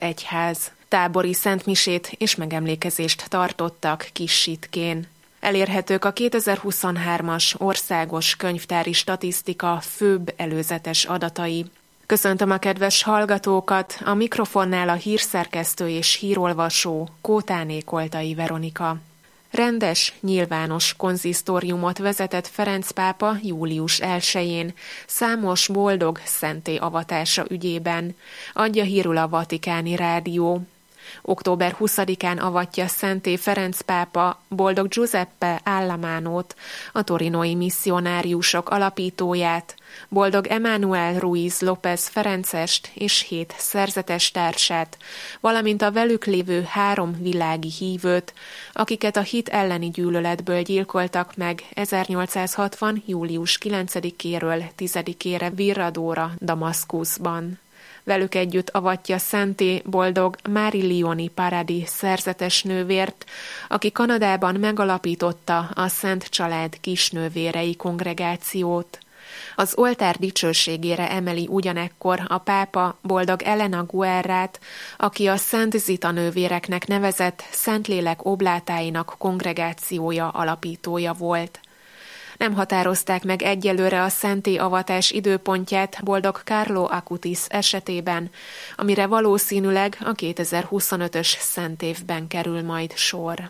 egyház. Tábori szentmisét és megemlékezést tartottak Kis-Sitkén. Elérhetők a 2023-as országos könyvtári statisztika főbb előzetes adatai. Köszöntöm a kedves hallgatókat, a mikrofonnál a hírszerkesztő és hírolvasó Kótáné Koltai Veronika. Rendes, nyilvános konzisztóriumot vezetett Ferenc pápa július 1-jén, számos boldog szenté avatása ügyében, adja hírül a Vatikáni Rádió. Október 20-án avatja szenté Ferenc pápa boldog Giuseppe Allamánót, a torinói misszionáriusok alapítóját, boldog Emmanuel Ruiz López Ferencest és 7 szerzetes társát, valamint a velük lévő 3 világi hívőt, akiket a hit elleni gyűlöletből gyilkoltak meg 1860. július 9-éről 10-ére Virradóra, Damaszkuszban. Velük együtt avatja szenté boldog Marilioni Paradi szerzetes nővért, aki Kanadában megalapította a Szent Család kisnővérei kongregációt. Az oltár dicsőségére emeli ugyanekkor a pápa boldog Elena Guerrát, aki a Szent Zita nővéreknek nevezett Szentlélek oblátáinak kongregációja alapítója volt. Nem határozták meg egyelőre a szenté avatás időpontját boldog Carlo Acutis esetében, amire valószínűleg a 2025-ös szentévben kerül majd sor.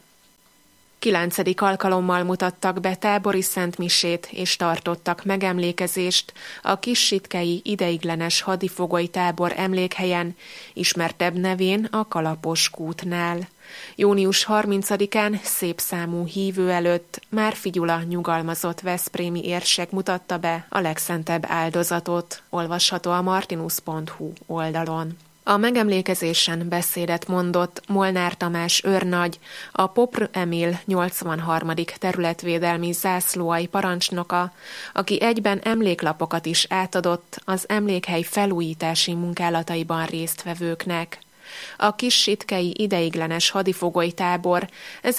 9. alkalommal mutattak be tábori szentmisét és tartottak megemlékezést a Kis-Sitkei ideiglenes hadifogolytábor emlékhelyen, ismertebb nevén a Kalapos kútnál. Június 30-án szép számú hívő előtt Márfi Gyula nyugalmazott veszprémi érsek mutatta be a legszentebb áldozatot, olvasható a martinus.hu oldalon. A megemlékezésen beszédet mondott Molnár Tamás őrnagy, a Popr Emil 83. területvédelmi zászlóalj parancsnoka, aki egyben emléklapokat is átadott az emlékhely felújítási munkálataiban résztvevőknek. A Kis-Sitkei ideiglenes hadifogolytábor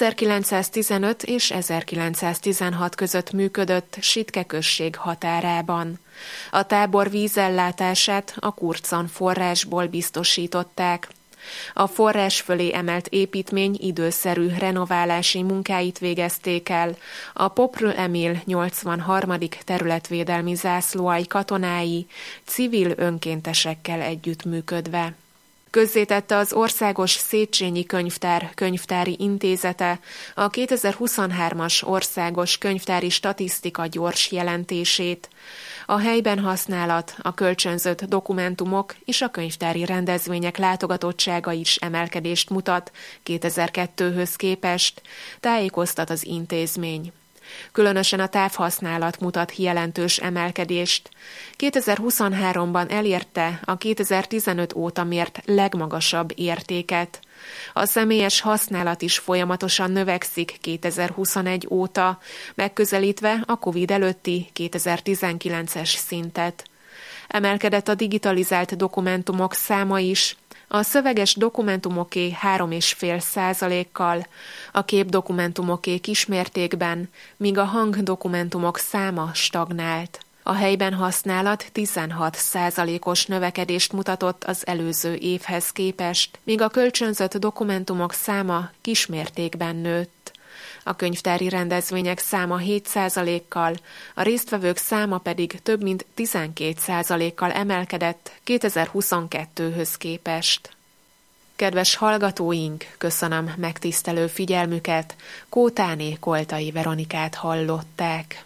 1915 és 1916 között működött Sitke község határában. A tábor vízellátását a Kurcon forrásból biztosították. A forrás fölé emelt építmény időszerű renoválási munkáit végezték el a Popr Emil 83. területvédelmi zászlóalj katonái civil önkéntesekkel együttműködve. Közzétette az Országos Széchenyi Könyvtár könyvtári intézete a 2023-as országos könyvtári statisztika gyors jelentését. A helyben használat, a kölcsönzött dokumentumok és a könyvtári rendezvények látogatottsága is emelkedést mutat 2002-höz képest, tájékoztat az intézmény. Különösen a távhasználat mutat jelentős emelkedést. 2023-ban elérte a 2015 óta mért legmagasabb értéket. A személyes használat is folyamatosan növekszik 2021 óta, megközelítve a Covid előtti 2019-es szintet. Emelkedett a digitalizált dokumentumok száma is, a szöveges dokumentumoké 3,5%-kal, a képdokumentumoké kismértékben, míg a hangdokumentumok száma stagnált. A helyben használat 16%-os növekedést mutatott az előző évhez képest, míg a kölcsönzött dokumentumok száma kismértékben nőtt. A könyvtári rendezvények száma 7%-kal, a résztvevők száma pedig több mint 12%-kal emelkedett 2022-höz képest. Kedves hallgatóink, köszönöm megtisztelő figyelmüket, Kótáné Koltai Veronikát hallották.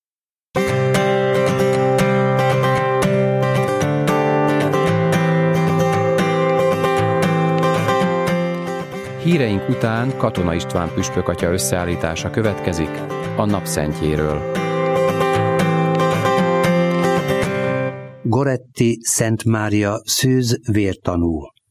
Híreink után Katona István püspökatya összeállítása következik a napszentjéről. Goretti Szent Mária szűz vértanú.